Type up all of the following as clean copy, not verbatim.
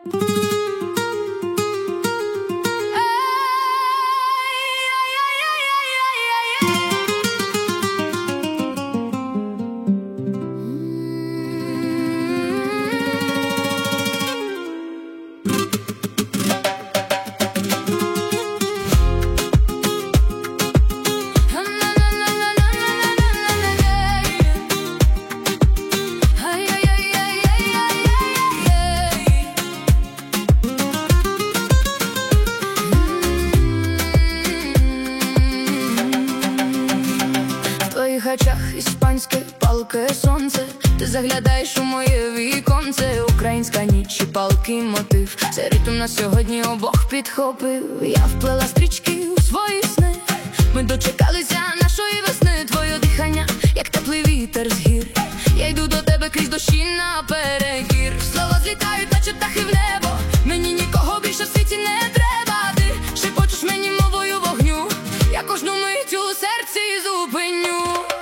В очах іспанське палке сонце, ти заглядаєш у моє віконце. Українська ніч і палкий мотив, цей ритм на сьогодні обох підхопив. Я вплела стрічки у свої сни, ми дочекалися нашої весни. Твоє дихання, як теплий вітер з гір, я йду до тебе крізь дощі наперекір. Слова злітають, наче птахи в небо, мені нікого більше в світі не треба. Ти шепочеш мені мовою вогню, я кожну мить у серці зупиню.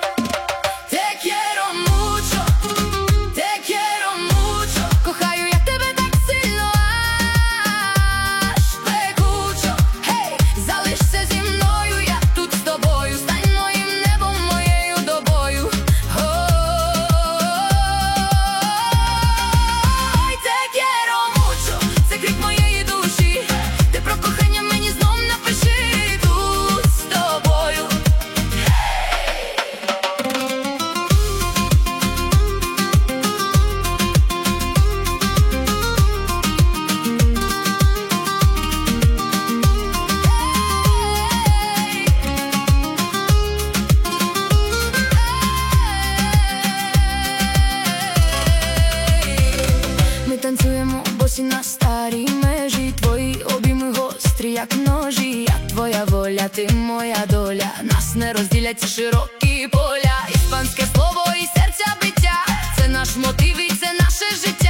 Кохаю я тебе так сильно, аж пекучо. Гей, залишся зі мною, я тут з тобою. Стань моїм небом, моєю добою. Ой, te quiero mucho, це крик моєї душі. Ти про кохання мені знов напиши, тут з тобою. Ми танцюємо босі на старій межі, твої обійми гострі, як ножі. Я твоя воля, ти моя доля, нас не розділять ці широкі поля. Іспанське слово і серця биття, це наш мотив і це наше життя.